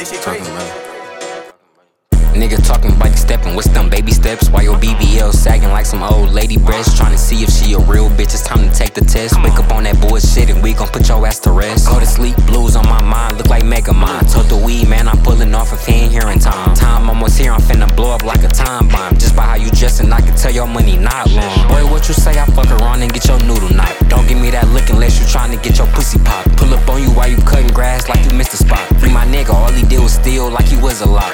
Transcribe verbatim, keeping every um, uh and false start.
This shit crazy. Nigga talking bike stepping, what's them baby steps? Why your B B L sagging like some old lady breasts? Trying to see if she a real bitch, it's time to take the test. Wake up on that bullshit and we gon' put your ass to rest. Go to sleep, blues on my mind, look like Megamind. Told the weed man I'm pulling off if he ain't here in time. Time almost here, I'm finna blow up like a time bomb. Just by how you dressin', I can tell your money not long. Boy, what you say, I fuck around and get your noodle knot. Don't give me that look unless you trying to get your pussy pop. Pull up on you while you cutting grass like you missed a spot. Free my nigga, all he did was steal like he was a lot.